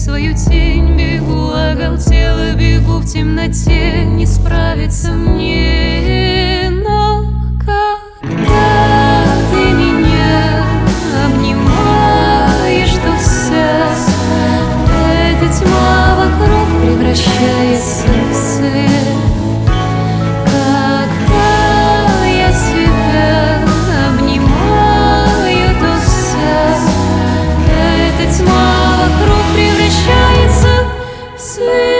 свою тень бегу, оголтело бегу в темноте, не справиться мне. Но когда ты меня обнимаешь, то вся эта тьма вокруг превращается в свет. Когда я тебя обнимаю, то вся эта тьма вокруг превращается в свет.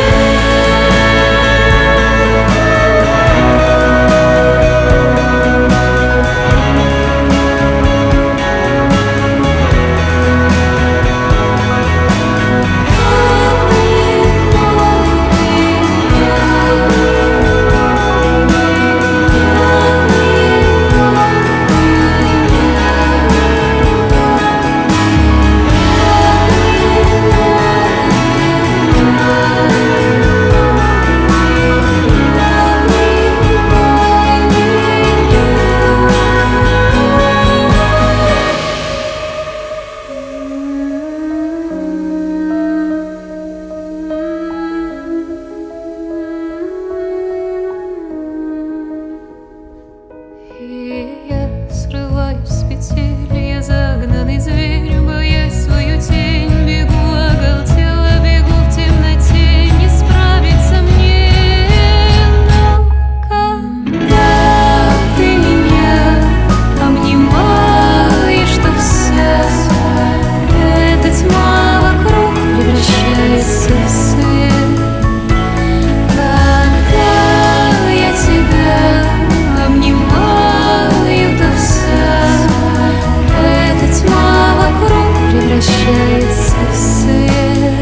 Я срываюсь с петель, я загнанный зверь, боясь свою тень бегу, оголтело бегу в темноте, не справиться мне. Но когда ты меня обнимаешь, то вся эта тьма вокруг превращается в свет. Когда я тебя обнимаю, то вся эта тьма вокруг превращается в свет.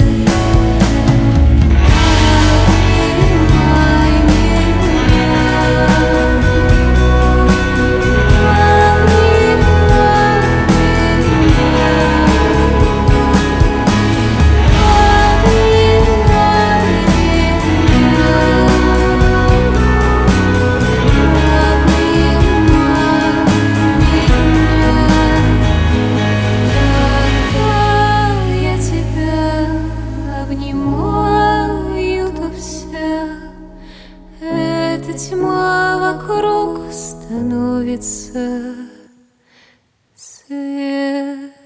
Эта тьма вокруг становится свет.